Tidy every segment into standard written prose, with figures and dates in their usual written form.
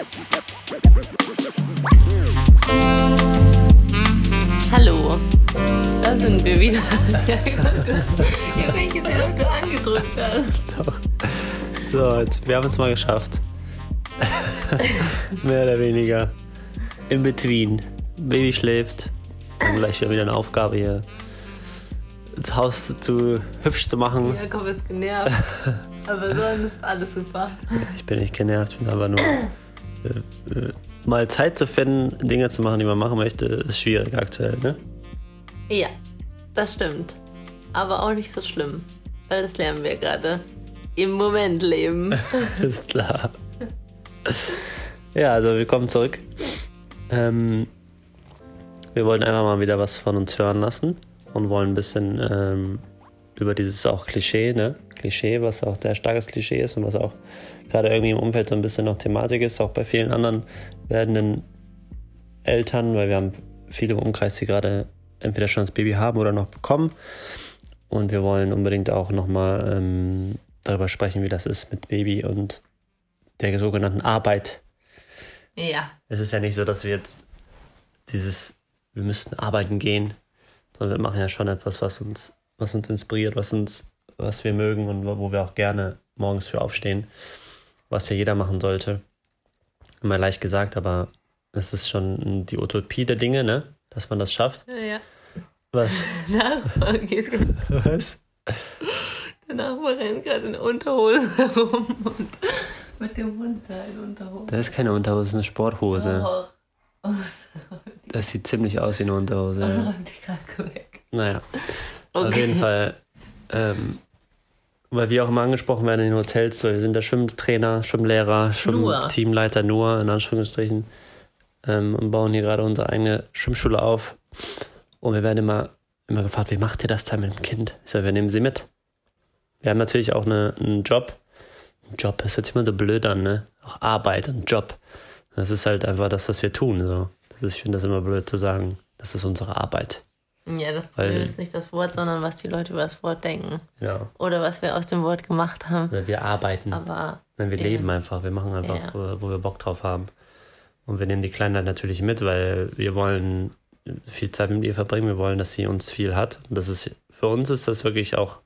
Hallo, da sind wir wieder. Ich habe nicht gesehen, ob du angedrückt hast. Doch. So, wir haben es mal geschafft. Mehr oder weniger. In between. Baby schläft. Dann gleich wieder eine Aufgabe hier, das Haus hübsch zu machen. Jakob ist genervt. Aber sonst alles super. Ich bin nicht genervt, ich bin aber nur... mal Zeit zu finden, Dinge zu machen, die man machen möchte, ist schwierig aktuell, ne? Ja, das stimmt. Aber auch nicht so schlimm. Weil das lernen wir gerade. Im Moment leben. Ist klar. Ja, also willkommen zurück. Wir wollten einfach mal wieder was von uns hören lassen und wollen ein bisschen über dieses auch Klischee, ne? Klischee, was auch der starkes Klischee ist und was auch gerade irgendwie im Umfeld so ein bisschen noch Thematik ist, auch bei vielen anderen werdenden Eltern, weil wir haben viele im Umkreis, die gerade entweder schon das Baby haben oder noch bekommen. Und wir wollen unbedingt auch nochmal darüber sprechen, wie das ist mit Baby und der sogenannten Arbeit. Ja. Es ist ja nicht so, dass wir jetzt wir müssten arbeiten gehen, sondern wir machen ja schon etwas, was uns inspiriert, was wir mögen und wo wir auch gerne morgens für aufstehen, was ja jeder machen sollte. Immer leicht gesagt, aber es ist schon die Utopie der Dinge, ne? Dass man das schafft. Ja. Was? Nachbar geht Was? Der Nachbar rennt gerade in Unterhose herum und mit dem Hund da in Unterhose. Das ist keine Unterhose, das ist eine Sporthose. Doch. Das sieht ziemlich aus wie eine Unterhose. Und Ja. räumt die Kacke weg. Naja, Okay. auf jeden Fall, weil wir auch immer angesprochen werden in den Hotels, weil wir sind der Schwimmtrainer, Schwimmlehrer, Schwimmteamleiter nur, in Anführungsstrichen, und bauen hier gerade unsere eigene Schwimmschule auf. Und wir werden immer gefragt, wie macht ihr das dann mit dem Kind? Ich sage, wir nehmen sie mit. Wir haben natürlich auch einen Job. Ein Job, das hört sich immer so blöd an, ne? Auch Arbeit und Job. Das ist halt einfach das, was wir tun. So. Ich finde das immer blöd zu sagen, das ist unsere Arbeit. Ja, das Problem ist nicht das Wort, sondern was die Leute über das Wort denken. Ja. Oder was wir aus dem Wort gemacht haben. Oder wir arbeiten. Aber Nein, wir leben einfach. Wir machen einfach, Ja. wo wir Bock drauf haben. Und wir nehmen die Kleinen halt natürlich mit, weil wir wollen viel Zeit mit ihr verbringen. Wir wollen, dass sie uns viel hat. Und für uns ist das wirklich auch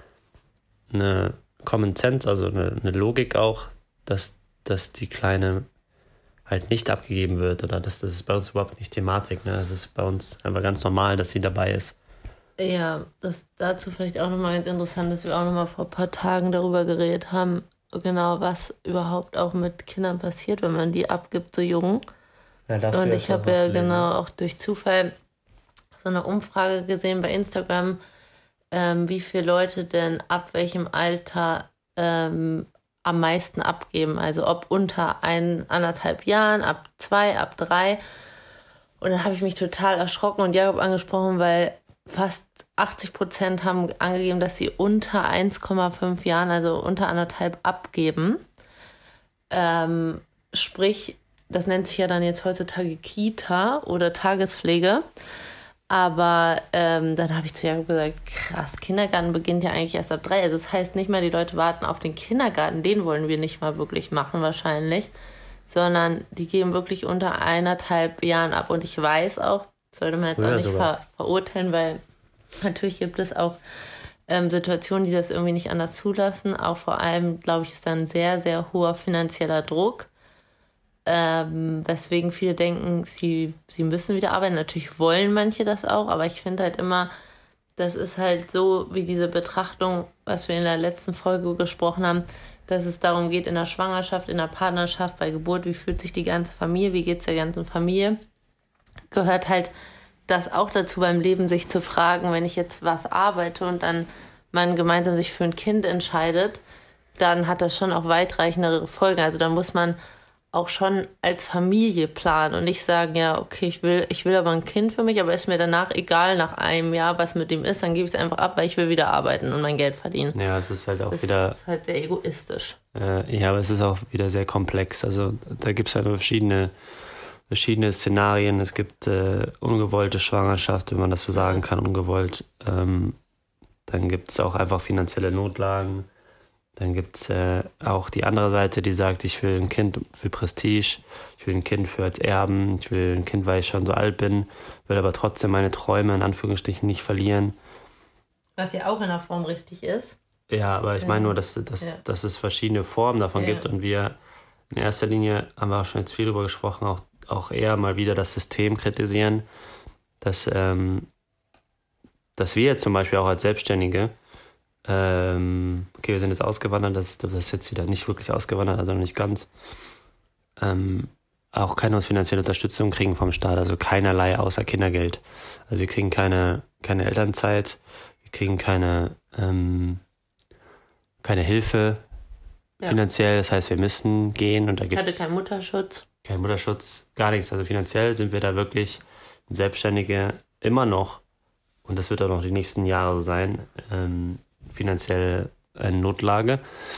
eine Common Sense, also eine Logik auch, dass die Kleine halt nicht abgegeben wird oder das ist bei uns überhaupt nicht Thematik. Ne? Es ist bei uns einfach ganz normal, dass sie dabei ist. ja, das dazu vielleicht auch nochmal ganz interessant, dass wir auch nochmal vor ein paar Tagen darüber geredet haben, genau was überhaupt auch mit Kindern passiert, wenn man die abgibt so jung. Ja, Und ich habe ja genau auch durch Zufall so eine Umfrage gesehen bei Instagram, wie viele Leute denn ab welchem Alter am meisten abgeben. Also ob unter 1,5 Jahren, ab 2, ab 3. Und dann habe ich mich total erschrocken und Jakob angesprochen, weil fast 80% haben angegeben, dass sie unter 1,5 Jahren, also unter 1,5 abgeben. Sprich, das nennt sich ja dann jetzt heutzutage Kita oder Tagespflege. Aber dann habe ich zu Jakob gesagt, krass, Kindergarten beginnt ja eigentlich erst ab 3. Also das heißt nicht mal, die Leute warten auf den Kindergarten, den wollen wir nicht mal wirklich machen wahrscheinlich, sondern die geben wirklich unter 1,5 Jahren ab. Und ich weiß auch, sollte man jetzt auch nicht verurteilen, weil natürlich gibt es auch Situationen, die das irgendwie nicht anders zulassen. Auch vor allem, glaube ich, ist da ein sehr, sehr hoher finanzieller Druck. Weswegen viele denken, sie müssen wieder arbeiten. Natürlich wollen manche das auch, aber ich finde halt immer, das ist halt so wie diese Betrachtung, was wir in der letzten Folge gesprochen haben, dass es darum geht, in der Schwangerschaft, in der Partnerschaft, bei Geburt, wie fühlt sich die ganze Familie, wie geht es der ganzen Familie, gehört halt das auch dazu beim Leben, sich zu fragen, wenn ich jetzt was arbeite und dann man gemeinsam sich für ein Kind entscheidet, dann hat das schon auch weitreichendere Folgen. Also da muss man auch schon als Familie planen und nicht sagen, ja, okay, ich will aber ein Kind für mich, aber ist mir danach egal, nach einem Jahr, was mit dem ist, dann gebe ich es einfach ab, weil ich will wieder arbeiten und mein Geld verdienen. Ja, es ist halt auch Das ist halt sehr egoistisch. Ja, aber es ist auch wieder sehr komplex. Also da gibt es halt verschiedene Szenarien. Es gibt ungewollte Schwangerschaft, wenn man das so sagen kann, ungewollt. Dann gibt es auch einfach finanzielle Notlagen. Dann gibt es auch die andere Seite, die sagt, ich will ein Kind für Prestige, ich will ein Kind für als Erben, ich will ein Kind, weil ich schon so alt bin, will aber trotzdem meine Träume in Anführungsstrichen nicht verlieren. Was ja auch in der Form richtig ist. Ja, aber ich meine nur, dass es verschiedene Formen davon gibt und wir in erster Linie, haben wir auch schon jetzt viel drüber gesprochen, auch eher mal wieder das System kritisieren, dass wir jetzt zum Beispiel auch als Selbstständige, okay, wir sind jetzt ausgewandert, das ist jetzt wieder nicht wirklich ausgewandert, also noch nicht ganz, auch keine finanzielle Unterstützung kriegen vom Staat, also keinerlei außer Kindergeld. Also wir kriegen keine Elternzeit, wir kriegen keine Hilfe finanziell, das heißt, wir müssen gehen und da gibt es... Hatte keinen Mutterschutz. Kein Mutterschutz, gar nichts. Also finanziell sind wir da wirklich Selbstständige immer noch, und das wird auch noch die nächsten Jahre so sein, finanziell in Notlage.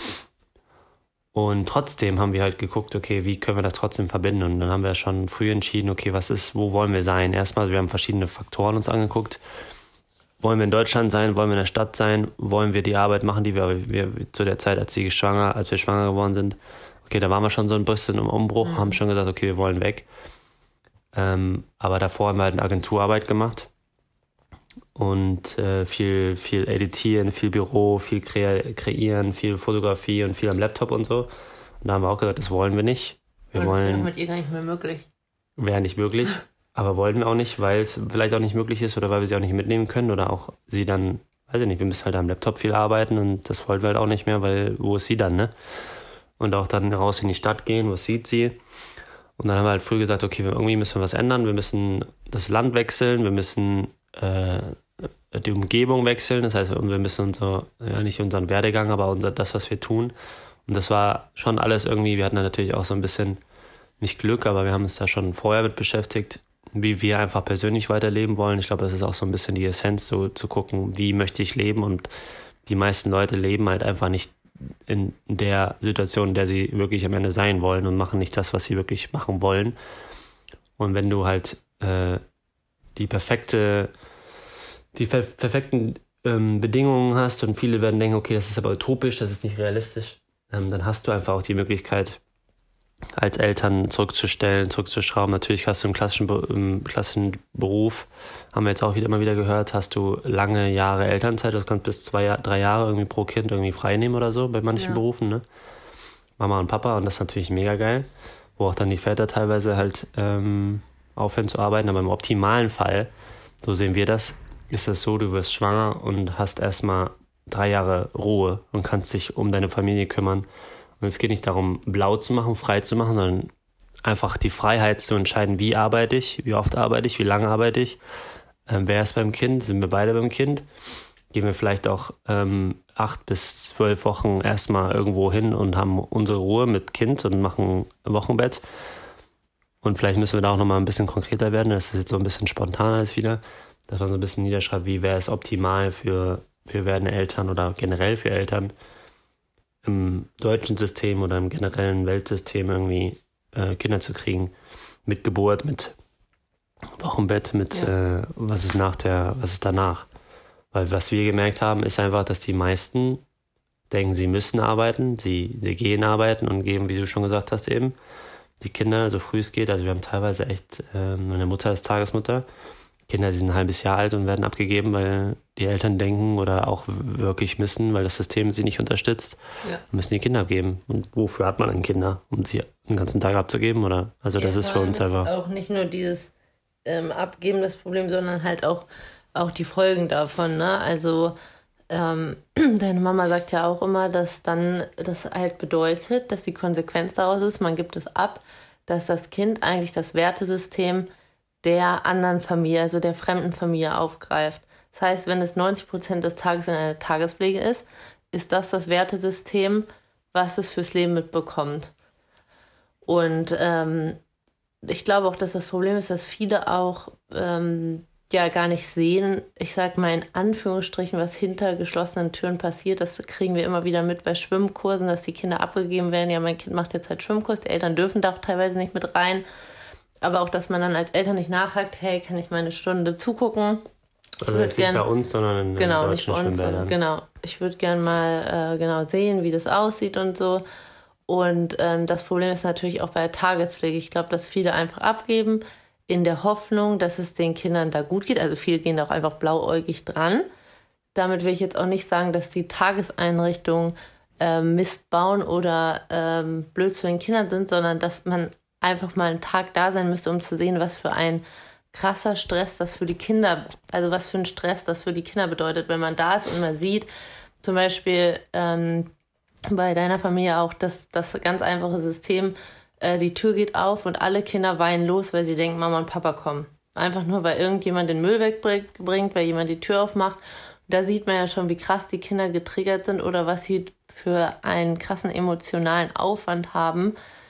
Und trotzdem haben wir halt geguckt, okay, wie können wir das trotzdem verbinden? Und dann haben wir schon früh entschieden, okay, wo wollen wir sein? Erstmal, wir haben verschiedene Faktoren uns angeguckt. Wollen wir in Deutschland sein? Wollen wir in der Stadt sein? Wollen wir die Arbeit machen, die wir zu der Zeit, als wir schwanger geworden sind? Okay, da waren wir schon so ein bisschen im Umbruch, haben schon gesagt, okay, wir wollen weg. Aber davor haben wir halt eine Agenturarbeit gemacht und viel editieren, viel Büro, viel kreieren, viel Fotografie und viel am Laptop und so. Und da haben wir auch gesagt, das wollen wir nicht. Das wäre mit ihr gar nicht mehr möglich. Wäre nicht möglich. Aber wollten wir auch nicht, weil es vielleicht auch nicht möglich ist oder weil wir sie auch nicht mitnehmen können oder auch sie dann, weiß ich nicht, wir müssen halt am Laptop viel arbeiten und das wollten wir halt auch nicht mehr, weil wo ist sie dann, ne? Und auch dann raus in die Stadt gehen, was sieht sie? Und dann haben wir halt früh gesagt, okay, irgendwie müssen wir was ändern, wir müssen das Land wechseln, wir müssen die Umgebung wechseln, das heißt, wir müssen nicht unseren Werdegang, aber das, was wir tun. Und das war schon alles irgendwie, wir hatten da natürlich auch so ein bisschen, nicht Glück, aber wir haben uns da schon vorher mit beschäftigt, wie wir einfach persönlich weiterleben wollen. Ich glaube, das ist auch so ein bisschen die Essenz, so zu gucken, wie möchte ich leben, und die meisten Leute leben halt einfach nicht in der Situation, in der sie wirklich am Ende sein wollen und machen nicht das, was sie wirklich machen wollen. Und wenn du halt die perfekten Bedingungen hast und viele werden denken, okay, das ist aber utopisch, das ist nicht realistisch, dann hast du einfach auch die Möglichkeit, als Eltern zurückzuschrauben. Natürlich hast du im klassischen Beruf, haben wir jetzt auch immer wieder gehört, hast du lange Jahre Elternzeit, das kannst bis 3 Jahre irgendwie pro Kind irgendwie frei nehmen oder so bei manchen Berufen, ne? Mama und Papa, und das ist natürlich mega geil, wo auch dann die Väter teilweise halt aufhören zu arbeiten, aber im optimalen Fall, so sehen wir das, ist es so, du wirst schwanger und hast erstmal 3 Jahre Ruhe und kannst dich um deine Familie kümmern. Und es geht nicht darum, blau zu machen, frei zu machen, sondern einfach die Freiheit zu entscheiden, wie arbeite ich, wie oft arbeite ich, wie lange arbeite ich, wer ist beim Kind, sind wir beide beim Kind, gehen wir vielleicht auch 8 bis 12 Wochen erstmal irgendwo hin und haben unsere Ruhe mit Kind und machen Wochenbett. Und vielleicht müssen wir da auch nochmal ein bisschen konkreter werden, das ist jetzt so ein bisschen spontaner als wieder, dass man so ein bisschen niederschreibt, wie wäre es optimal für werdende Eltern oder generell für Eltern, im deutschen System oder im generellen Weltsystem irgendwie Kinder zu kriegen. Mit Geburt, mit Wochenbett, mit was ist danach. Weil was wir gemerkt haben, ist einfach, dass die meisten denken, sie müssen arbeiten, sie gehen arbeiten und geben, wie du schon gesagt hast eben, die Kinder so früh es geht. Also wir haben teilweise echt, meine Mutter ist Tagesmutter, Kinder, die sind ein halbes Jahr alt und werden abgegeben, weil die Eltern denken oder auch wirklich müssen, weil das System sie nicht unterstützt, müssen die Kinder abgeben. Und wofür hat man dann Kinder? Um sie den ganzen Tag abzugeben? Oder? Also das ist für uns einfach... Auch nicht nur dieses Abgeben das Problem, sondern halt auch die Folgen davon. Ne? Also deine Mama sagt ja auch immer, dass dann das halt bedeutet, dass die Konsequenz daraus ist, man gibt es ab, dass das Kind eigentlich das Wertesystem der anderen Familie, also der fremden Familie aufgreift. Das heißt, wenn es 90% des Tages in einer Tagespflege ist das Wertesystem, was es fürs Leben mitbekommt. Und ich glaube auch, dass das Problem ist, dass viele auch gar nicht sehen, ich sag mal in Anführungsstrichen, was hinter geschlossenen Türen passiert. Das kriegen wir immer wieder mit bei Schwimmkursen, dass die Kinder abgegeben werden. Ja, mein Kind macht jetzt halt Schwimmkurs, die Eltern dürfen da auch teilweise nicht mit rein. Aber auch, dass man dann als Eltern nicht nachhakt, hey, kann ich mal eine Stunde zugucken? Also jetzt nicht bei uns, sondern in genau, deutschen nicht bei uns, Schwimmbädern. Genau, ich würde gerne mal genau sehen, wie das aussieht und so. Und das Problem ist natürlich auch bei der Tagespflege. Ich glaube, dass viele einfach abgeben in der Hoffnung, dass es den Kindern da gut geht. Also viele gehen da auch einfach blauäugig dran. Damit will ich jetzt auch nicht sagen, dass die Tageseinrichtungen Mist bauen oder blöd zu den Kindern sind, sondern dass man einfach mal einen Tag da sein müsste, um zu sehen, was für ein krasser Stress das für die Kinder, also was für ein Stress das für die Kinder bedeutet, wenn man da ist und man sieht, zum Beispiel bei deiner Familie auch, das ganz einfache System, die Tür geht auf und alle Kinder weinen los, weil sie denken, Mama und Papa kommen. Einfach nur, weil irgendjemand den Müll wegbringt, weil jemand die Tür aufmacht. Da sieht man ja schon, wie krass die Kinder getriggert sind oder was sie für einen krassen emotionalen Aufwand haben,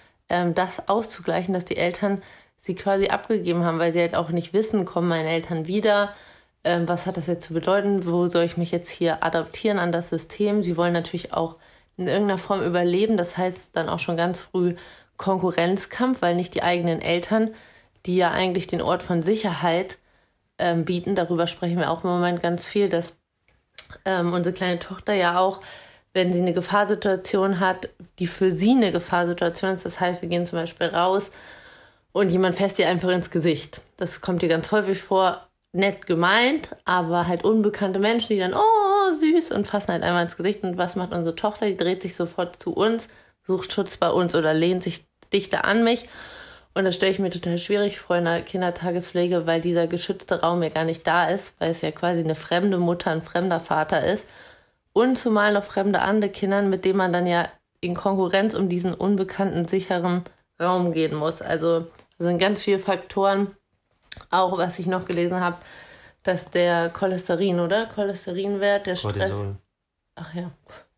das auszugleichen, dass die Eltern sie quasi abgegeben haben, weil sie halt auch nicht wissen, kommen meine Eltern wieder, was hat das jetzt zu bedeuten, wo soll ich mich jetzt hier adaptieren an das System. Sie wollen natürlich auch in irgendeiner Form überleben, das heißt dann auch schon ganz früh Konkurrenzkampf, weil nicht die eigenen Eltern, die ja eigentlich den Ort von Sicherheit bieten, darüber sprechen wir auch im Moment ganz viel, dass unsere kleine Tochter ja auch, wenn sie eine Gefahrsituation hat, die für sie eine Gefahrsituation ist, das heißt, wir gehen zum Beispiel raus und jemand fässt ihr einfach ins Gesicht. Das kommt ihr ganz häufig vor, nett gemeint, aber halt unbekannte Menschen, die dann, oh, süß, und fassen halt einmal ins Gesicht. Und was macht unsere Tochter? Die dreht sich sofort zu uns, sucht Schutz bei uns oder lehnt sich dichter an mich. Und das stelle ich mir total schwierig vor in der Kindertagespflege, weil dieser geschützte Raum ja gar nicht da ist, weil es ja quasi eine fremde Mutter, ein fremder Vater ist. Und zumal noch fremde andere Kinder, mit denen man dann ja in Konkurrenz um diesen unbekannten, sicheren Raum gehen muss. Also das sind ganz viele Faktoren. Auch was ich noch gelesen habe, dass der Cholesterinwert, der Stress... Cortisol. Ach ja,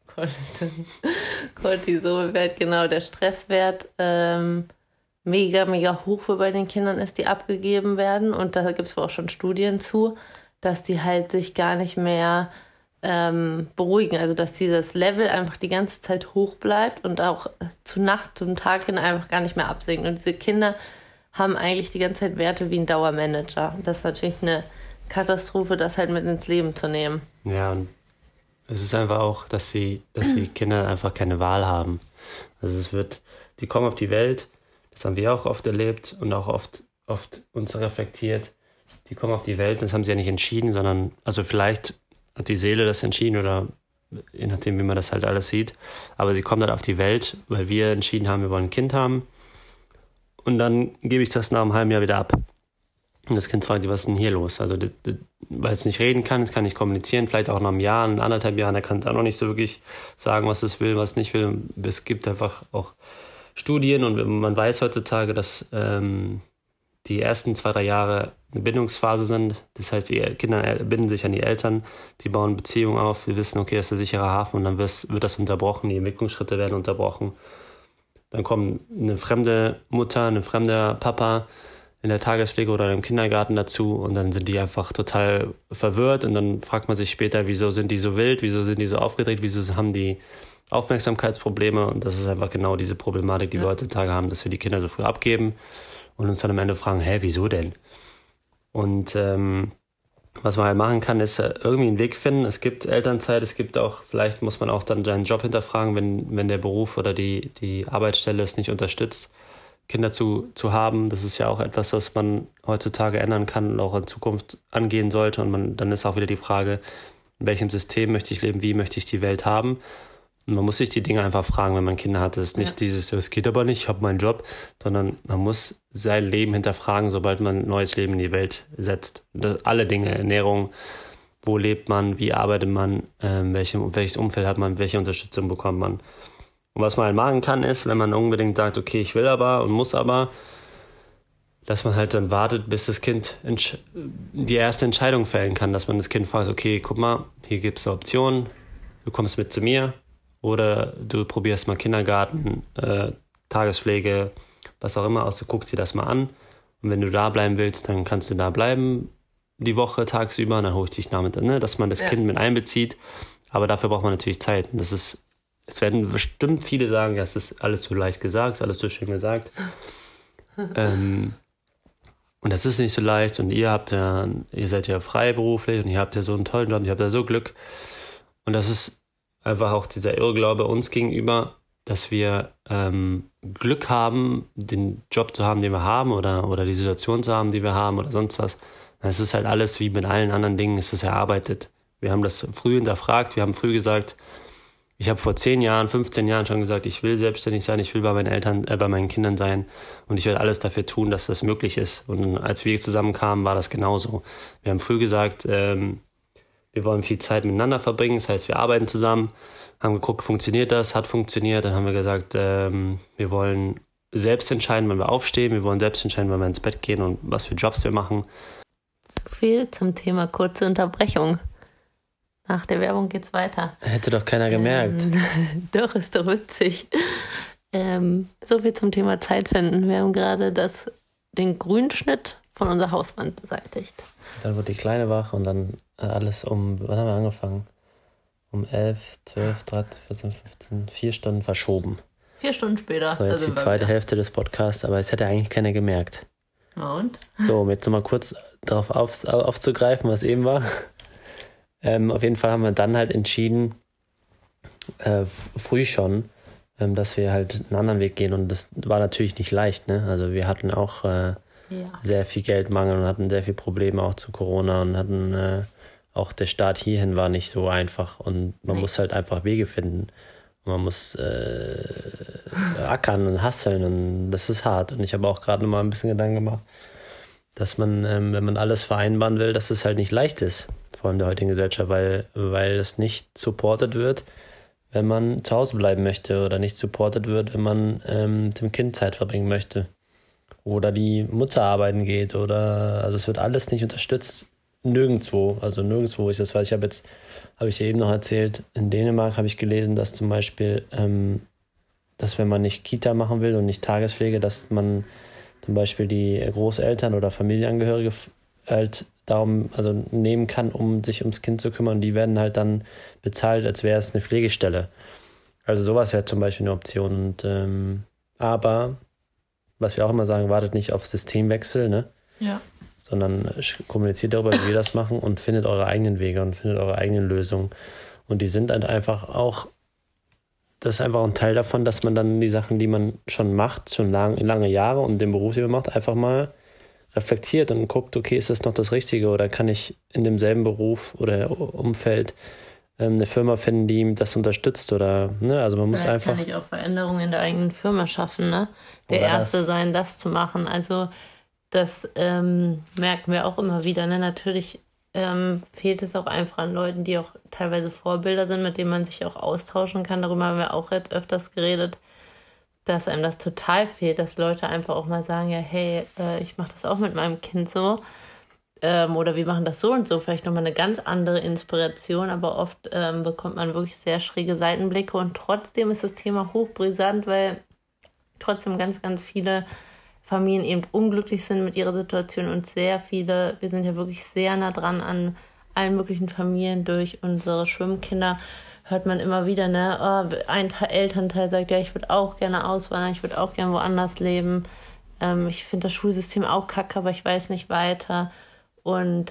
Cortisolwert, genau, der Stresswert mega, mega hoch für bei den Kindern ist, die abgegeben werden. Und da gibt es auch schon Studien zu, dass die halt sich gar nicht mehr beruhigen. Also dass dieses Level einfach die ganze Zeit hoch bleibt und auch zu Nacht, zum Tag hin einfach gar nicht mehr absinkt. Und diese Kinder haben eigentlich die ganze Zeit Werte wie ein Dauermanager. Das ist natürlich eine Katastrophe, das halt mit ins Leben zu nehmen. Ja, und es ist einfach auch, dass die Kinder einfach keine Wahl haben. Also die kommen auf die Welt, das haben wir auch oft erlebt und auch oft uns reflektiert. Die kommen auf die Welt, das haben sie ja nicht entschieden, sondern, also vielleicht hat die Seele das entschieden oder je nachdem, wie man das halt alles sieht. Aber sie kommen dann auf die Welt, weil wir entschieden haben, wir wollen ein Kind haben. Und dann gebe ich das nach einem halben Jahr wieder ab. Und das Kind fragt, was ist denn hier los? Also, weil es nicht reden kann, es kann nicht kommunizieren, vielleicht auch nach einem Jahr, in 1,5 Jahren, da kann es auch noch nicht so wirklich sagen, was es will, was es nicht will. Es gibt einfach auch Studien und man weiß heutzutage, dass die ersten 2-3 Jahre eine Bindungsphase sind. Das heißt, die Kinder binden sich an die Eltern, die bauen Beziehungen auf, die wissen, okay, das ist ein sicherer Hafen und dann wird das unterbrochen, die Entwicklungsschritte werden unterbrochen. Dann kommt eine fremde Mutter, ein fremder Papa in der Tagespflege oder im Kindergarten dazu und dann sind die einfach total verwirrt und dann fragt man sich später, wieso sind die so wild, wieso sind die so aufgedreht, wieso haben die Aufmerksamkeitsprobleme und das ist einfach genau diese Problematik, die wir heutzutage haben, dass wir die Kinder so früh abgeben und uns dann am Ende fragen, wieso denn? Und was man halt machen kann, ist irgendwie einen Weg finden. Es gibt Elternzeit, es gibt auch, vielleicht muss man auch dann seinen Job hinterfragen, wenn der Beruf oder die Arbeitsstelle es nicht unterstützt, Kinder zu haben. Das ist ja auch etwas, was man heutzutage ändern kann und auch in Zukunft angehen sollte. Und dann ist auch wieder die Frage, in welchem System möchte ich leben, wie möchte ich die Welt haben? Und man muss sich die Dinge einfach fragen, wenn man Kinder hat. Das ist nicht dieses, es geht aber nicht, ich habe meinen Job, sondern man muss sein Leben hinterfragen, sobald man ein neues Leben in die Welt setzt. Alle Dinge, Ernährung, wo lebt man, wie arbeitet man, welches Umfeld hat man, welche Unterstützung bekommt man. Und was man halt machen kann, ist, wenn man unbedingt sagt, okay, ich will aber und muss aber, dass man halt dann wartet, bis das Kind die erste Entscheidung fällen kann, dass man das Kind fragt, okay, guck mal, hier gibt es eine Option, du kommst mit zu mir oder du probierst mal Kindergarten, Tagespflege, was auch immer aus, du guckst dir das mal an und wenn du da bleiben willst, dann kannst du da bleiben die Woche tagsüber und dann hole ich dich damit, dass man das Kind mit einbezieht, aber dafür braucht man natürlich Zeit und es werden bestimmt viele sagen, ja, es ist alles so leicht gesagt, ist alles so schön gesagt. Und das ist nicht so leicht und ihr seid ja freiberuflich und ihr habt ja so einen tollen Job, ihr habt ja so Glück. Und das ist einfach auch dieser Irrglaube uns gegenüber, dass wir Glück haben, den Job zu haben, den wir haben oder die Situation zu haben, die wir haben oder sonst was. Es ist halt alles wie mit allen anderen Dingen, es ist erarbeitet. Wir haben das früh hinterfragt, wir haben früh gesagt, ich habe vor 10 Jahren, 15 Jahren schon gesagt, ich will selbstständig sein, ich will bei meinen Kindern sein und ich werde alles dafür tun, dass das möglich ist. Und als wir zusammenkamen, war das genauso. Wir haben früh gesagt, wir wollen viel Zeit miteinander verbringen, das heißt, wir arbeiten zusammen, haben geguckt, funktioniert das, hat funktioniert, dann haben wir gesagt, wir wollen selbst entscheiden, wann wir aufstehen, wir wollen selbst entscheiden, wann wir ins Bett gehen und was für Jobs wir machen. So viel zum Thema kurze Unterbrechung. Nach der Werbung geht's weiter. Hätte doch keiner gemerkt. Doch, ist doch witzig. So viel zum Thema Zeit finden. Wir haben gerade den Grünschnitt von unserer Hauswand beseitigt. Dann wurde die Kleine wach und dann alles wann haben wir angefangen? Um 11, 12, 13, 14, 15, 4 Stunden verschoben. 4 Stunden später. So, jetzt die zweite Hälfte des Podcasts, aber es hätte eigentlich keiner gemerkt. Und? So, um jetzt nochmal kurz darauf aufzugreifen, was eben war. Auf jeden Fall haben wir dann halt entschieden, früh schon, dass wir halt einen anderen Weg gehen. Und das war natürlich nicht leicht, ne? Also wir hatten auch sehr viel Geldmangel und hatten sehr viele Probleme auch zu Corona und hatten auch der Start hierhin war nicht so einfach. Und man muss halt einfach Wege finden. Und man muss ackern und hustlen und das ist hart. Und ich habe auch gerade noch mal ein bisschen Gedanken gemacht, dass man, wenn man alles vereinbaren will, dass es halt nicht leicht ist, vor allem in der heutigen Gesellschaft, weil es nicht supported wird, wenn man zu Hause bleiben möchte oder nicht supported wird, wenn man mit dem Kind Zeit verbringen möchte oder die Mutter arbeiten geht also es wird alles nicht unterstützt, nirgendwo, wo ich das weiß. Habe ich ja eben noch erzählt, in Dänemark habe ich gelesen, dass zum Beispiel, dass wenn man nicht Kita machen will und nicht Tagespflege, dass man zum Beispiel die Großeltern oder Familienangehörige halt nehmen kann, um sich ums Kind zu kümmern. Die werden halt dann bezahlt, als wäre es eine Pflegestelle. Also sowas wäre zum Beispiel eine Option. Und, aber, was wir auch immer sagen, wartet nicht auf Systemwechsel, ne? Ja. Sondern kommuniziert darüber, wie wir das machen und findet eure eigenen Wege und findet eure eigenen Lösungen. Und die sind halt einfach auch, das ist einfach ein Teil davon, dass man dann die Sachen, die man schon macht, schon lange Jahre und den Beruf, den man macht, einfach mal reflektiert und guckt, okay, ist das noch das Richtige oder kann ich in demselben Beruf oder Umfeld eine Firma finden, die das unterstützt oder, ne, also man muss Vielleicht einfach... kann ich auch Veränderungen in der eigenen Firma schaffen, ne? Der Erste sein, das zu machen, also das merken wir auch immer wieder, ne? Natürlich fehlt es auch einfach an Leuten, die auch teilweise Vorbilder sind, mit denen man sich auch austauschen kann. Darüber haben wir auch jetzt öfters geredet, dass einem das total fehlt, dass Leute einfach auch mal sagen, ja, hey, ich mache das auch mit meinem Kind so. Oder wir machen das so und so. Vielleicht nochmal eine ganz andere Inspiration, aber oft bekommt man wirklich sehr schräge Seitenblicke und trotzdem ist das Thema hochbrisant, weil trotzdem ganz, ganz viele Familien eben unglücklich sind mit ihrer Situation und sehr viele, wir sind ja wirklich sehr nah dran an allen möglichen Familien durch unsere Schwimmkinder, hört man immer wieder, ne, ein Elternteil sagt, ja, ich würde auch gerne auswandern, ich würde auch gerne woanders leben, ich finde das Schulsystem auch kacke, aber ich weiß nicht weiter und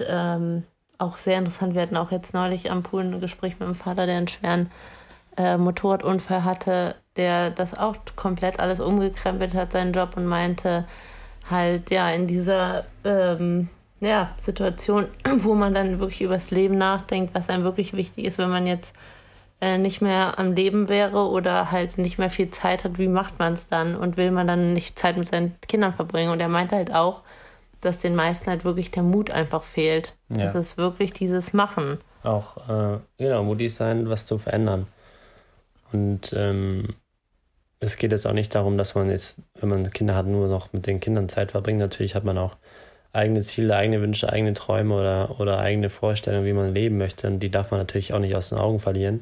auch sehr interessant, wir hatten auch jetzt neulich am Pool ein Gespräch mit dem Vater, der einen schweren Motorradunfall hatte, der das auch komplett alles umgekrempelt hat, seinen Job und meinte halt, ja, in dieser Situation, wo man dann wirklich übers Leben nachdenkt, was einem wirklich wichtig ist, wenn man jetzt nicht mehr am Leben wäre oder halt nicht mehr viel Zeit hat, wie macht man es dann und will man dann nicht Zeit mit seinen Kindern verbringen? Und er meinte halt auch, dass den meisten halt wirklich der Mut einfach fehlt. Ja. Es ist wirklich dieses Machen. Auch, mutig sein, was zu verändern. Und es geht jetzt auch nicht darum, dass man jetzt, wenn man Kinder hat, nur noch mit den Kindern Zeit verbringt. Natürlich hat man auch eigene Ziele, eigene Wünsche, eigene Träume oder eigene Vorstellungen, wie man leben möchte. Und die darf man natürlich auch nicht aus den Augen verlieren.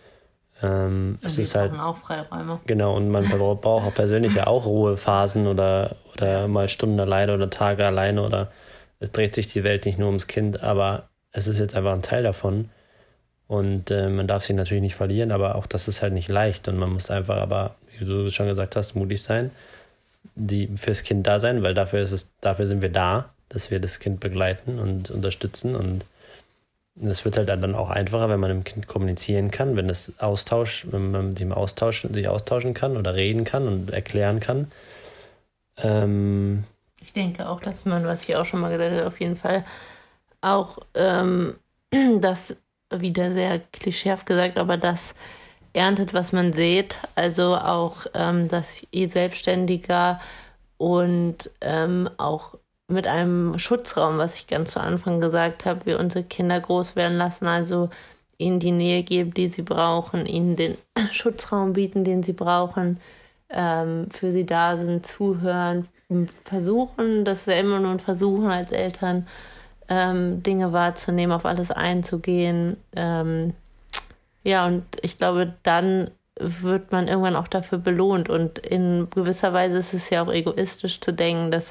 Es ist halt auch Freiräume. Genau, und man braucht auch persönlich ja auch Ruhephasen oder mal Stunden alleine oder Tage alleine oder es dreht sich die Welt nicht nur ums Kind, aber es ist jetzt einfach ein Teil davon. Und man darf sich natürlich nicht verlieren, aber auch das ist halt nicht leicht. Und man muss einfach aber, wie du schon gesagt hast, mutig sein, fürs Kind da sein, weil dafür sind wir da. dass wir das Kind begleiten und unterstützen. Und das wird halt dann auch einfacher, wenn man mit dem Kind kommunizieren kann, wenn man mit ihm sich austauschen kann oder reden kann und erklären kann. Ich denke auch, dass man, was ich auch schon mal gesagt habe, auf jeden Fall auch das wieder sehr klischeehaft gesagt, aber das erntet, was man sät. Also auch, dass je selbstständiger und auch mit einem Schutzraum, was ich ganz zu Anfang gesagt habe, wir unsere Kinder groß werden lassen, also ihnen die Nähe geben, die sie brauchen, ihnen den Schutzraum bieten, den sie brauchen, für sie da sind, zuhören, versuchen, das ist ja immer nur ein Versuchen als Eltern, Dinge wahrzunehmen, auf alles einzugehen. Ja, und ich glaube, dann wird man irgendwann auch dafür belohnt. Und in gewisser Weise ist es ja auch egoistisch zu denken, dass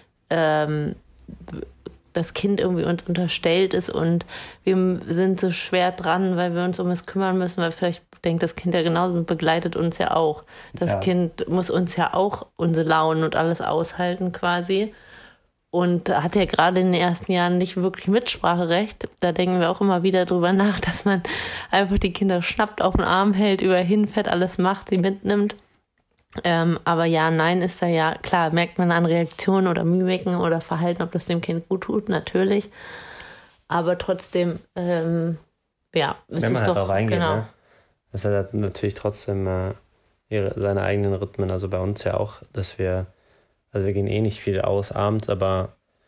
das Kind irgendwie uns unterstellt ist und wir sind so schwer dran, weil wir uns um es kümmern müssen, weil vielleicht denkt das Kind ja genauso und begleitet uns ja auch. Das Kind muss uns ja auch unsere Launen und alles aushalten quasi. Und hat ja gerade in den ersten Jahren nicht wirklich Mitspracherecht. Da denken wir auch immer wieder drüber nach, dass man einfach die Kinder schnappt, auf den Arm hält, überall hinfährt, alles macht, sie mitnimmt. Aber ja, nein ist da ja, klar, merkt man an Reaktionen oder Mimiken oder Verhalten, ob das dem Kind gut tut, natürlich. Aber trotzdem, ja, ist wenn man es halt doch, auch reingeht, genau. Ne? Das hat natürlich trotzdem seine eigenen Rhythmen, also bei uns ja auch, dass wir gehen eh nicht viel aus abends, aber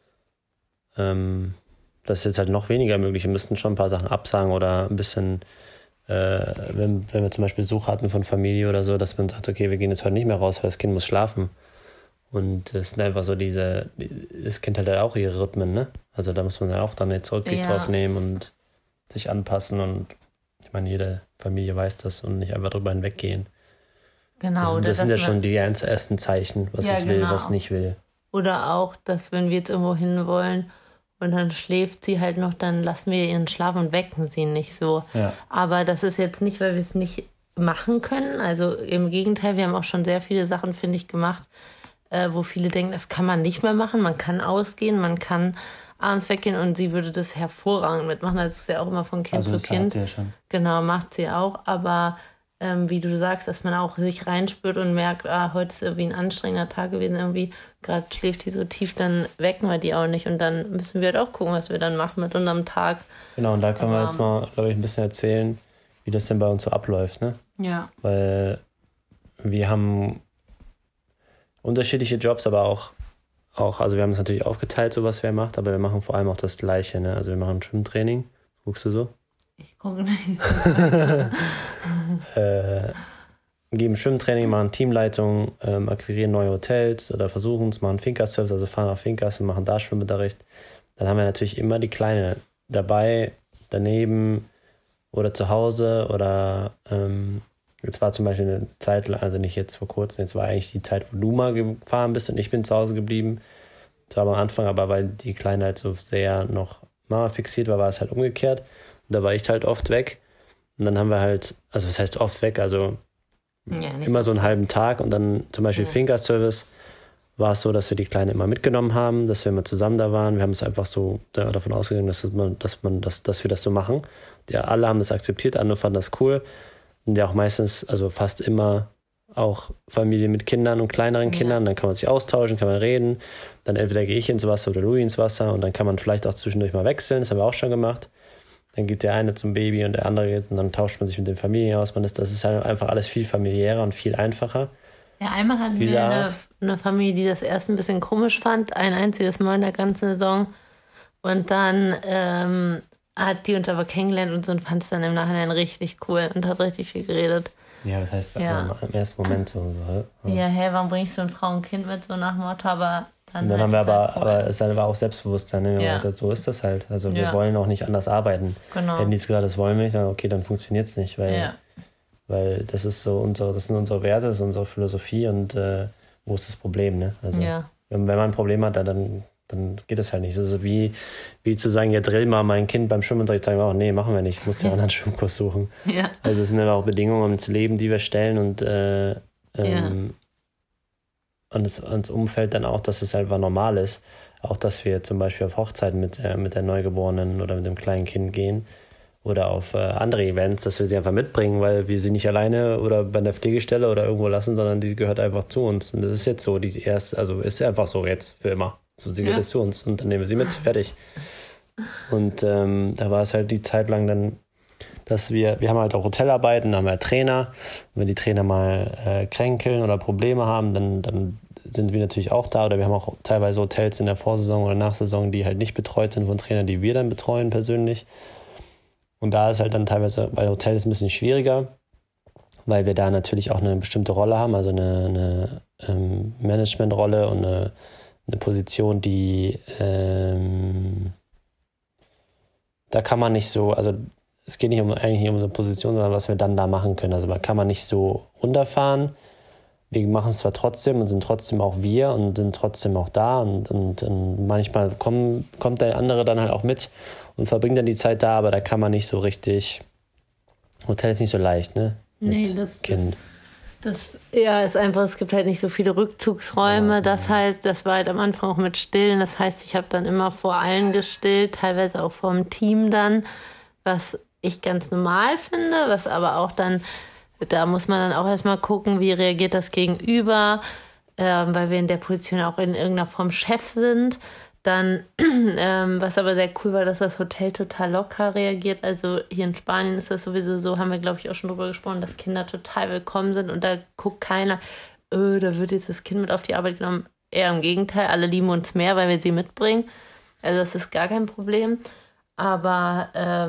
das ist jetzt halt noch weniger möglich. Wir müssten schon ein paar Sachen absagen oder ein bisschen wenn wir zum Beispiel Besuch hatten von Familie oder so, dass man sagt, okay, wir gehen jetzt heute nicht mehr raus, weil das Kind muss schlafen. Und es sind einfach so das Kind hat halt auch ihre Rhythmen, ne? Also da muss man ja auch dann jetzt Rücksicht drauf nehmen und sich anpassen und ich meine, jede Familie weiß das und nicht einfach drüber hinweggehen. Genau. Das sind ja schon die ersten Zeichen, was es will, was nicht will. Oder auch, dass wenn wir jetzt irgendwo hin wollen und dann schläft sie halt noch, dann lassen wir ihren Schlaf und wecken sie nicht so. Ja. Aber das ist jetzt nicht, weil wir es nicht machen können. Also im Gegenteil, wir haben auch schon sehr viele Sachen, finde ich, gemacht, wo viele denken, das kann man nicht mehr machen. Man kann ausgehen, man kann abends weggehen und sie würde das hervorragend mitmachen. Das ist ja auch immer von Kind zu Kind. Also das ja schon. Genau, macht sie auch. Aber wie du sagst, dass man auch sich reinspürt und merkt, heute ist irgendwie ein anstrengender Tag gewesen, irgendwie gerade schläft die so tief, dann wecken wir die auch nicht und dann müssen wir halt auch gucken, was wir dann machen mit unserem Tag. Genau, und da können wir jetzt mal, glaube ich, ein bisschen erzählen, wie das denn bei uns so abläuft, ne? Ja. Weil wir haben unterschiedliche Jobs, aber auch, also wir haben es natürlich aufgeteilt, so was wer macht, aber wir machen vor allem auch das Gleiche, ne? Also wir machen Schwimmtraining. Guckst du so? Ich gucke nicht. Geben Schwimmtraining, machen Teamleitung, akquirieren neue Hotels oder versuchen es, machen Finca-Service, also fahren auf Fincas und machen da Schwimmunterricht. Dann haben wir natürlich immer die Kleine dabei, daneben oder zu Hause oder jetzt war zum Beispiel eine Zeit, also nicht jetzt vor kurzem, jetzt war eigentlich die Zeit, wo du mal gefahren bist und ich bin zu Hause geblieben. Das war am Anfang, aber weil die Kleine halt so sehr noch mal fixiert war es halt umgekehrt. Und da war ich halt oft weg. Und dann haben wir halt, also was heißt oft weg, also immer so einen halben Tag und dann zum Beispiel Finca-Service war es so, dass wir die Kleine immer mitgenommen haben, dass wir immer zusammen da waren. Wir haben es einfach so davon ausgegangen, dass wir das so machen. Ja, alle haben das akzeptiert, andere fanden das cool. Und ja auch meistens, also fast immer auch Familie mit Kindern und kleineren Kindern. Dann kann man sich austauschen, kann man reden. Dann entweder gehe ich ins Wasser oder Louis ins Wasser und dann kann man vielleicht auch zwischendurch mal wechseln. Das haben wir auch schon gemacht. Dann geht der eine zum Baby und der andere geht und dann tauscht man sich mit den Familien aus. Das ist halt einfach alles viel familiärer und viel einfacher. Ja, einmal hatten wir eine Familie, die das erst ein bisschen komisch fand. Ein einziges Mal in der ganzen Saison. Und dann hat die uns aber kennengelernt und so und fand es dann im Nachhinein richtig cool und hat richtig viel geredet. Ja, das heißt also im ersten Moment so. Ja, warum bringst du eine Frau und Kind mit, so nach dem Motto, aber dann haben wir aber es war auch Selbstbewusstsein. Ne? Ja. So ist das halt. Also wir wollen auch nicht anders arbeiten. Genau. Hätten die jetzt gesagt, das wollen wir nicht, dann okay, dann funktioniert es nicht, weil das ist so das sind unsere Werte, das ist unsere Philosophie und wo ist das Problem, ne? Also wenn man ein Problem hat, dann geht es halt nicht. Das ist wie zu sagen, ja, drill mal mein Kind beim Schwimmunterricht, sagen wir auch, nee, machen wir nicht, ich muss dir einen anderen Schwimmkurs suchen. Ja. Also es sind aber auch Bedingungen ums Leben, die wir stellen und ans Umfeld dann auch, dass es halt normal ist. auch, dass wir zum Beispiel auf Hochzeiten mit der Neugeborenen oder mit dem kleinen Kind gehen oder auf andere Events, dass wir sie einfach mitbringen, weil wir sie nicht alleine oder bei der Pflegestelle oder irgendwo lassen, sondern die gehört einfach zu uns. Und das ist jetzt so, also ist einfach so jetzt für immer. So, sie gehört jetzt zu uns und dann nehmen wir sie mit, fertig. Und da war es halt die Zeit lang dann, dass wir haben halt auch Hotelarbeiten, dann haben wir Trainer. Und wenn die Trainer mal kränkeln oder Probleme haben, dann sind wir natürlich auch da. Oder wir haben auch teilweise Hotels in der Vorsaison oder Nachsaison, die halt nicht betreut sind von Trainern, die wir dann betreuen persönlich. Und da ist halt dann teilweise, weil Hotel ist ein bisschen schwieriger, weil wir da natürlich auch eine bestimmte Rolle haben, also eine Managementrolle und eine Position, die da kann man nicht so, also es geht eigentlich nicht um so eine Position, sondern was wir dann da machen können. Also man kann man nicht so runterfahren. Wir machen es zwar trotzdem und sind trotzdem auch wir und sind trotzdem auch da und manchmal kommt der andere dann halt auch mit und verbringt dann die Zeit da, aber da kann man nicht so richtig. Hotel ist nicht so leicht, ne? Nee, das Kind. Das ist einfach, es gibt halt nicht so viele Rückzugsräume. Das war halt am Anfang auch mit Stillen. Das heißt, ich habe dann immer vor allen gestillt, teilweise auch vor dem Team dann, was ich ganz normal finde, was aber auch dann, da muss man dann auch erstmal gucken, wie reagiert das Gegenüber, weil wir in der Position auch in irgendeiner Form Chef sind. Dann, was aber sehr cool war, dass das Hotel total locker reagiert. Also hier in Spanien ist das sowieso so, haben wir, glaube ich, auch schon drüber gesprochen, dass Kinder total willkommen sind und da guckt keiner, da wird jetzt das Kind mit auf die Arbeit genommen. Eher im Gegenteil, alle lieben uns mehr, weil wir sie mitbringen. Also das ist gar kein Problem. Aber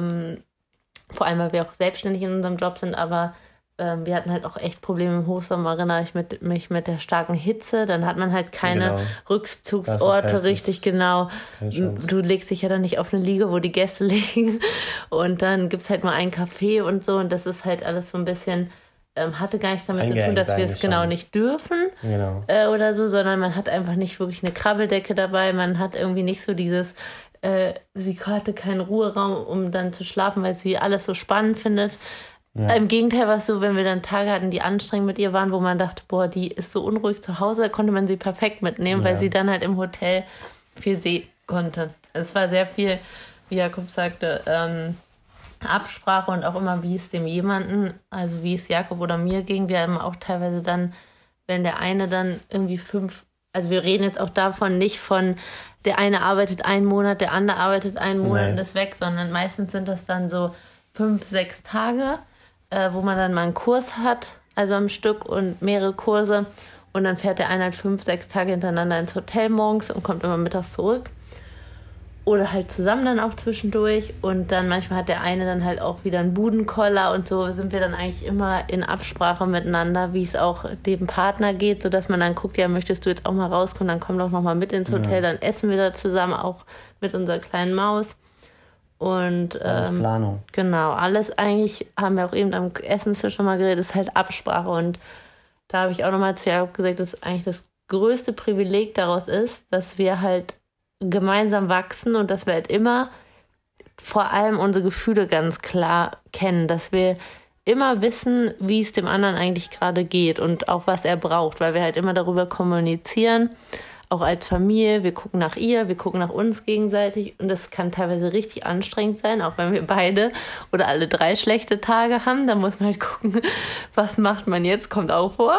vor allem, weil wir auch selbstständig in unserem Job sind, aber wir hatten halt auch echt Probleme im Hochsommer, erinnere ich mich mit der starken Hitze. Dann hat man halt keine Rückzugsorte richtig genau. Du legst dich ja dann nicht auf eine Liege, wo die Gäste liegen. Und dann gibt es halt nur ein Café und so. Und das ist halt alles so ein bisschen, hatte gar nichts damit zu tun, dass wir es genau nicht dürfen oder so, sondern man hat einfach nicht wirklich eine Krabbeldecke dabei. Man hat irgendwie nicht so dieses, sie hatte keinen Ruheraum, um dann zu schlafen, weil sie alles so spannend findet. Ja. Im Gegenteil war es so, wenn wir dann Tage hatten, die anstrengend mit ihr waren, wo man dachte, boah, die ist so unruhig zu Hause, da konnte man sie perfekt mitnehmen, weil sie dann halt im Hotel viel sehen konnte. Es war sehr viel, wie Jakob sagte, Absprache und auch immer, wie es dem jemanden, also wie es Jakob oder mir ging. Wir haben auch teilweise dann, wenn der eine dann irgendwie also wir reden jetzt auch davon nicht von, der eine arbeitet einen Monat, der andere arbeitet einen Monat und ist weg, sondern meistens sind das dann so 5-6 Tage, wo man dann mal einen Kurs hat, also am Stück und mehrere Kurse. Und dann fährt der eine halt 5-6 Tage hintereinander ins Hotel morgens und kommt immer mittags zurück. Oder halt zusammen dann auch zwischendurch. Und dann manchmal hat der eine dann halt auch wieder einen Budenkoller und so sind wir dann eigentlich immer in Absprache miteinander, wie es auch dem Partner geht, sodass man dann guckt, ja, möchtest du jetzt auch mal rauskommen, dann komm doch noch mal mit ins Hotel, dann essen wir da zusammen, auch mit unserer kleinen Maus. Und alles Planung. Genau, alles eigentlich, haben wir auch eben am Essenstisch schon mal geredet, ist halt Absprache. Und da habe ich auch nochmal zu Jakob gesagt, dass eigentlich das größte Privileg daraus ist, dass wir halt gemeinsam wachsen und dass wir halt immer vor allem unsere Gefühle ganz klar kennen, dass wir immer wissen, wie es dem anderen eigentlich gerade geht und auch was er braucht, weil wir halt immer darüber kommunizieren, auch als Familie, wir gucken nach ihr, wir gucken nach uns gegenseitig und das kann teilweise richtig anstrengend sein, auch wenn wir beide oder alle 3 schlechte Tage haben, da muss man halt gucken, was macht man jetzt, kommt auch vor.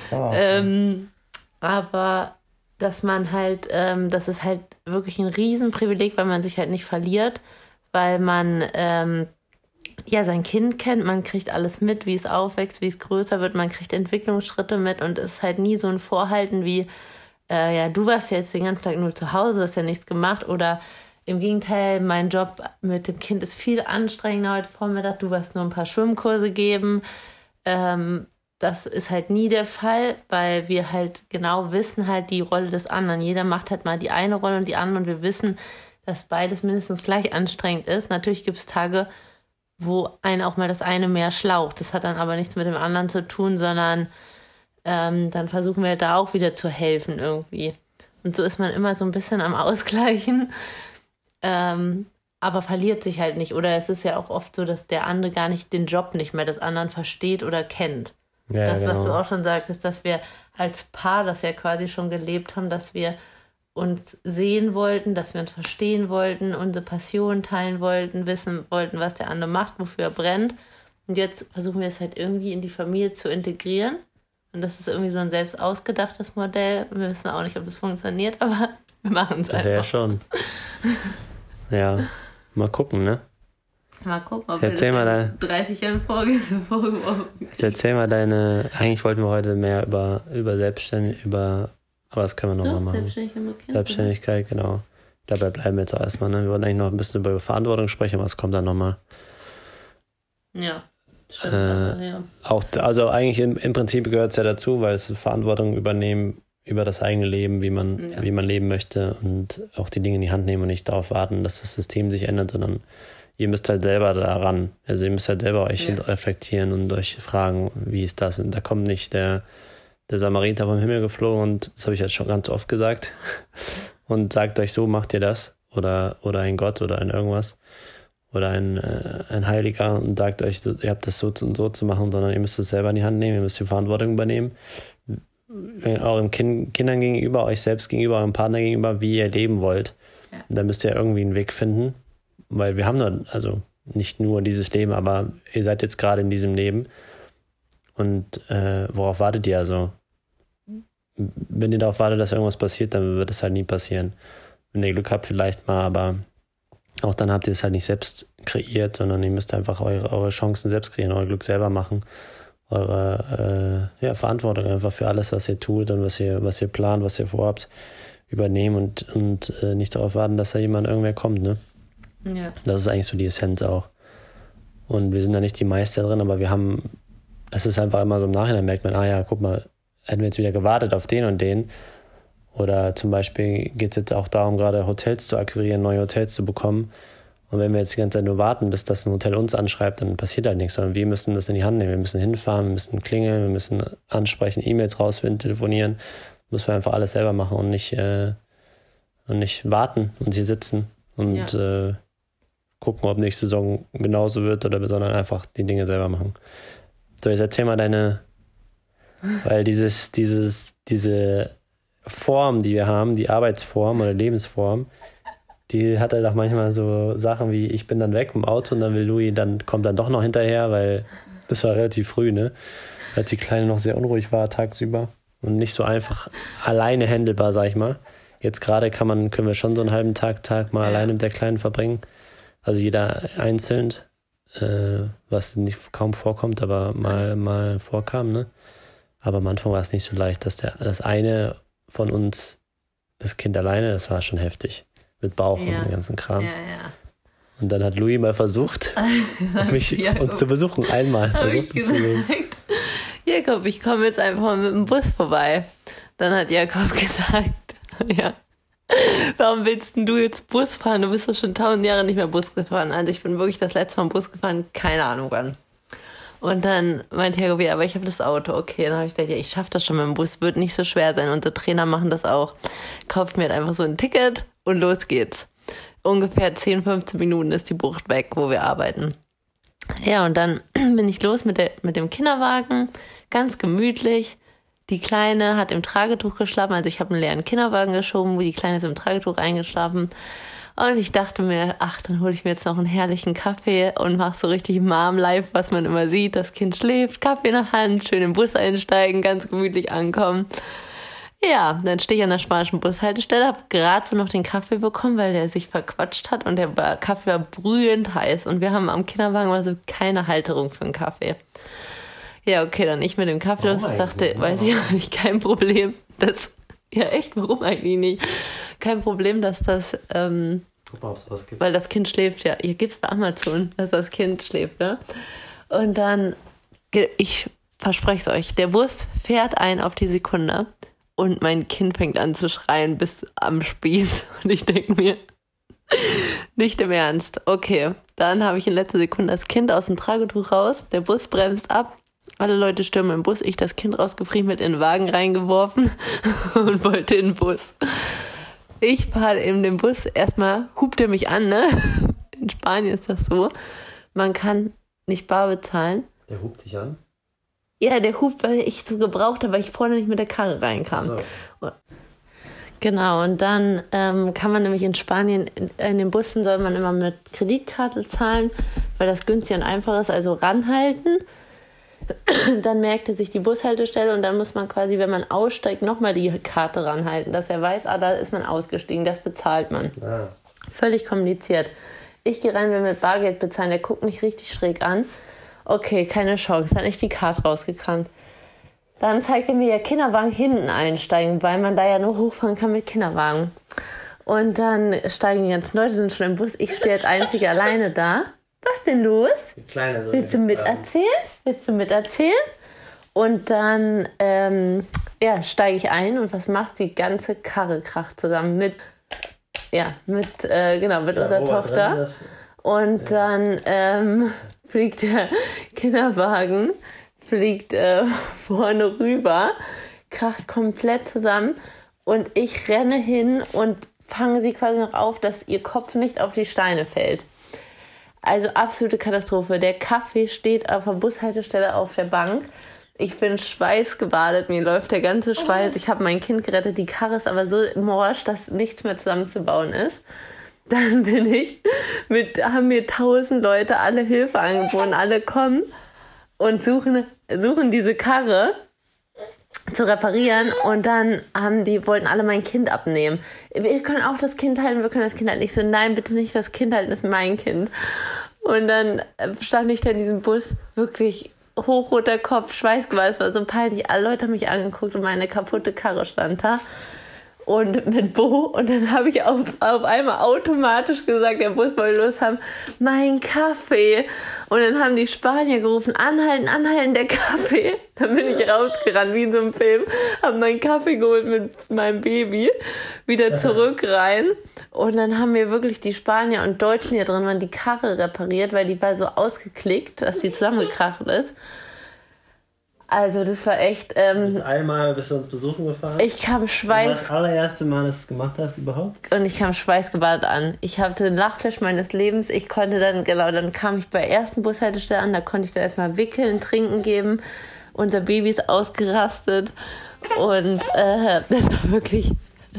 Aber dass man halt, das ist halt wirklich ein Riesenprivileg, weil man sich halt nicht verliert, weil man sein Kind kennt, man kriegt alles mit, wie es aufwächst, wie es größer wird, man kriegt Entwicklungsschritte mit und es ist halt nie so ein Vorhalten wie du warst ja jetzt den ganzen Tag nur zu Hause, hast ja nichts gemacht oder im Gegenteil, mein Job mit dem Kind ist viel anstrengender heute Vormittag, du warst nur ein paar Schwimmkurse geben. Das ist halt nie der Fall, weil wir halt genau wissen halt die Rolle des anderen. Jeder macht halt mal die eine Rolle und die andere und wir wissen, dass beides mindestens gleich anstrengend ist. Natürlich gibt es Tage, wo einen auch mal das eine mehr schlaucht. Das hat dann aber nichts mit dem anderen zu tun, sondern dann versuchen wir da auch wieder zu helfen irgendwie. Und so ist man immer so ein bisschen am Ausgleichen, aber verliert sich halt nicht. Oder es ist ja auch oft so, dass der andere gar nicht den Job nicht mehr des anderen versteht oder kennt. Ja, das, was du auch schon sagtest, dass wir als Paar das ja quasi schon gelebt haben, dass wir uns sehen wollten, dass wir uns verstehen wollten, unsere Passion teilen wollten, wissen wollten, was der andere macht, wofür er brennt. Und jetzt versuchen wir es halt irgendwie in die Familie zu integrieren. Und das ist irgendwie so ein selbst ausgedachtes Modell. Wir wissen auch nicht, ob das funktioniert, aber wir machen es einfach. Ja, schon. Ja, mal gucken, ne? Mal gucken, ob erzähl wir das in 30 Jahren vorgeworfen. Erzähl mal eigentlich wollten wir heute mehr über aber das können wir nochmal machen. Selbstständigkeit mit Kind. Selbstständigkeit, genau. Dabei bleiben wir jetzt auch erstmal, ne? Wir wollten eigentlich noch ein bisschen über Verantwortung sprechen, aber es kommt dann nochmal. Ja. Stimmt, ja. Auch, also eigentlich im Prinzip gehört es ja dazu, weil es Verantwortung übernehmen über das eigene Leben, wie man leben möchte und auch die Dinge in die Hand nehmen und nicht darauf warten, dass das System sich ändert, sondern ihr müsst halt selber daran. Also ihr müsst halt selber euch reflektieren und euch fragen, wie ist das? Und da kommt nicht der Samariter vom Himmel geflogen und das habe ich jetzt schon ganz oft gesagt und sagt euch, so macht ihr das oder ein Gott oder ein irgendwas oder ein Heiliger und sagt euch, ihr habt das so zu machen, sondern ihr müsst es selber in die Hand nehmen, ihr müsst die Verantwortung übernehmen, euren Kindern gegenüber, euch selbst gegenüber, eurem Partner gegenüber, wie ihr leben wollt. Ja. Und da müsst ihr irgendwie einen Weg finden, weil wir haben nicht nur dieses Leben, aber ihr seid jetzt gerade in diesem Leben und worauf wartet ihr also? Wenn ihr darauf wartet, dass irgendwas passiert, dann wird es halt nie passieren. Wenn ihr Glück habt, vielleicht mal, aber auch dann habt ihr es halt nicht selbst kreiert, sondern ihr müsst einfach eure Chancen selbst kreieren, euer Glück selber machen, eure Verantwortung einfach für alles, was ihr tut und was ihr plant, was ihr vorhabt, übernehmen und nicht darauf warten, dass da irgendwer kommt, ne? Ja. Das ist eigentlich so die Essenz auch. Und wir sind da nicht die Meister drin, aber es ist einfach immer so im Nachhinein, merkt man, guck mal, hätten wir jetzt wieder gewartet auf den und den. Oder zum Beispiel geht es jetzt auch darum, gerade Hotels zu akquirieren, neue Hotels zu bekommen. Und wenn wir jetzt die ganze Zeit nur warten, bis das ein Hotel uns anschreibt, dann passiert halt nichts, sondern wir müssen das in die Hand nehmen. Wir müssen hinfahren, wir müssen klingeln, wir müssen ansprechen, E-Mails rausfinden, telefonieren. Müssen wir einfach alles selber machen und nicht warten und hier sitzen und gucken, ob nächste Saison genauso wird sondern einfach die Dinge selber machen. So, jetzt erzähl mal weil diese Form, die wir haben, die Arbeitsform oder Lebensform, die hat halt auch manchmal so Sachen wie, ich bin dann weg im Auto und dann will Louis, dann kommt dann doch noch hinterher, weil das war relativ früh, ne? Als die Kleine noch sehr unruhig war tagsüber und nicht so einfach alleine handelbar, sag ich mal. Jetzt gerade können wir schon so einen halben Tag mal alleine mit der Kleinen verbringen. Also jeder einzeln, was nicht kaum vorkommt, aber mal vorkam, ne? Aber am Anfang war es nicht so leicht, dass das eine von uns, das Kind alleine, das war schon heftig. Mit Bauch und dem ganzen Kram. Ja. Und dann hat Louis mal versucht, uns zu besuchen. Einmal versucht zu besuchen. Jakob, ich komme jetzt einfach mal mit dem Bus vorbei. Dann hat Jakob gesagt, warum willst denn du jetzt Bus fahren? Du bist doch schon 1000 Jahre nicht mehr Bus gefahren. Also ich bin wirklich das letzte Mal Bus gefahren, keine Ahnung wann. Und dann meinte Jakob, aber ich habe das Auto. Okay, dann habe ich gedacht, ich schaffe das schon mit dem Bus, wird nicht so schwer sein. Unsere Trainer machen das auch. Kauft mir halt einfach so ein Ticket und los geht's. Ungefähr 10, 15 Minuten ist die Bucht weg, wo wir arbeiten. Ja, und dann bin ich los mit dem Kinderwagen, ganz gemütlich. Die Kleine hat im Tragetuch geschlafen, also ich habe einen leeren Kinderwagen geschoben, wo die Kleine ist im Tragetuch eingeschlafen. Und ich dachte mir, dann hole ich mir jetzt noch einen herrlichen Kaffee und mache so richtig Mom-Life, was man immer sieht. Das Kind schläft, Kaffee in der Hand, schön im Bus einsteigen, ganz gemütlich ankommen. Ja, dann stehe ich an der spanischen Bushaltestelle, habe gerade so noch den Kaffee bekommen, weil der sich verquatscht hat und der Kaffee war brühend heiß. Und wir haben am Kinderwagen mal so keine Halterung für einen Kaffee. Ja, okay, dann ich mit dem Kaffee los, dachte, weiß ich auch nicht, kein Problem. Warum eigentlich nicht? Kein Problem, dass das, Guck mal, ob es was gibt. Weil das Kind schläft, ja. Hier gibt's bei Amazon, dass das Kind schläft, ne? Und dann, ich verspreche es euch, der Bus fährt ein auf die Sekunde und mein Kind fängt an zu schreien bis am Spieß. Und ich denke mir, nicht im Ernst. Okay, dann habe ich in letzter Sekunde das Kind aus dem Tragetuch raus, der Bus bremst ab. Alle Leute stürmen im Bus, ich das Kind rausgefriemelt in den Wagen reingeworfen und wollte in den Bus. Ich fahre in den Bus, erstmal hupt er mich an, ne? In Spanien ist das so. Man kann nicht bar bezahlen. Der hupt dich an? Ja, der hupt, weil ich so gebraucht habe, weil ich vorne nicht mit der Karre reinkam. So. Genau, und dann kann man nämlich in Spanien, in den Bussen soll man immer mit Kreditkarte zahlen, weil das günstig und einfach ist, also ranhalten. Dann merkte sich die Bushaltestelle und dann muss man quasi, wenn man aussteigt, nochmal die Karte ranhalten, dass er weiß, da ist man ausgestiegen, das bezahlt man. Ah. Völlig kompliziert. Ich gehe rein, will mit Bargeld bezahlen, der guckt mich richtig schräg an. Okay, keine Chance, dann habe ich die Karte rausgekramt. Dann zeigt er mir ja Kinderwagen hinten einsteigen, weil man da ja nur hochfahren kann mit Kinderwagen. Und dann steigen die ganzen Leute, sind schon im Bus, ich stehe als Einzige alleine da. Was denn los? Kleine Willst du miterzählen? Und dann steige ich ein und was machst die ganze Karre kracht zusammen mit unserer Tochter. Und dann fliegt der Kinderwagen vorne rüber, kracht komplett zusammen und ich renne hin und fange sie quasi noch auf, dass ihr Kopf nicht auf die Steine fällt. Also absolute Katastrophe. Der Kaffee steht auf der Bushaltestelle auf der Bank. Ich bin schweißgebadet, mir läuft der ganze Schweiß. Ich habe mein Kind gerettet, die Karre ist aber so morsch, dass nichts mehr zusammenzubauen ist. Dann haben mir 1000 Leute alle Hilfe angeboten, alle kommen und suchen diese Karre zu reparieren und dann wollten alle mein Kind abnehmen. Wir können auch das Kind halten, wir können das Kind halten. Ich so, nein, bitte nicht das Kind halten, das ist mein Kind. Und dann stand ich da in diesem Bus, wirklich hochroter Kopf, schweißgebadet, es war so peinlich. Alle Leute haben mich angeguckt und meine kaputte Karre stand da. Und mit Bo, und dann habe ich auf einmal automatisch gesagt, der Bus wollte los haben, mein Kaffee. Und dann haben die Spanier gerufen, anhalten, der Kaffee. Dann bin ich rausgerannt, wie in so einem Film, habe meinen Kaffee geholt mit meinem Baby, wieder zurück rein. Und dann haben mir wirklich die Spanier und Deutschen, die da drin waren, die Karre repariert, weil die war so ausgeklickt, dass sie zusammengekracht ist. Also das war echt... bist du uns besuchen gefahren? Ich kam Das war das allererste Mal, dass du es gemacht hast überhaupt? Und ich kam schweißgebadet an. Ich hatte den Lachflash meines Lebens. Ich konnte dann kam ich bei der ersten Bushaltestelle an, da konnte ich dann erstmal wickeln, trinken geben. Unser Baby ist ausgerastet. Und das war wirklich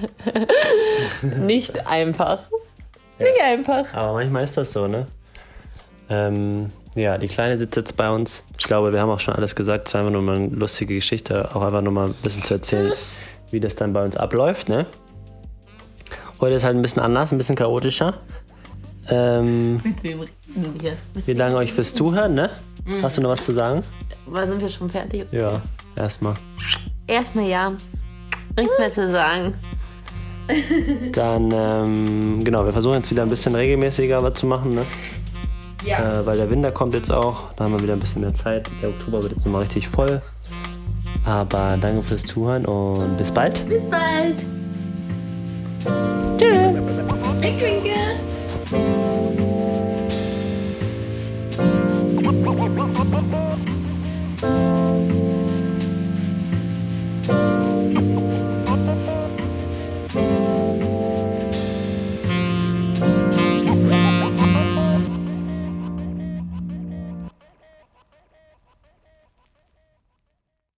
nicht einfach. Ja. Nicht einfach. Aber manchmal ist das so, ne? Ja, die Kleine sitzt jetzt bei uns. Ich glaube, wir haben auch schon alles gesagt. Es war einfach nur mal eine lustige Geschichte, auch einfach nur mal ein bisschen zu erzählen, wie das dann bei uns abläuft, ne? Heute ist halt ein bisschen anders, ein bisschen chaotischer. Mit wem reden wir? Wir danken euch fürs Zuhören, ne? Hast du noch was zu sagen? Sind wir schon fertig? Okay. Ja, erstmal. Erstmal ja. Nichts mehr zu sagen. Dann, wir versuchen jetzt wieder ein bisschen regelmäßiger was zu machen, ne? Ja. Weil der Winter kommt jetzt auch, da haben wir wieder ein bisschen mehr Zeit. Der Oktober wird jetzt nochmal richtig voll. Aber danke fürs Zuhören und bis bald. Bis bald. Tschüss. Ich winke.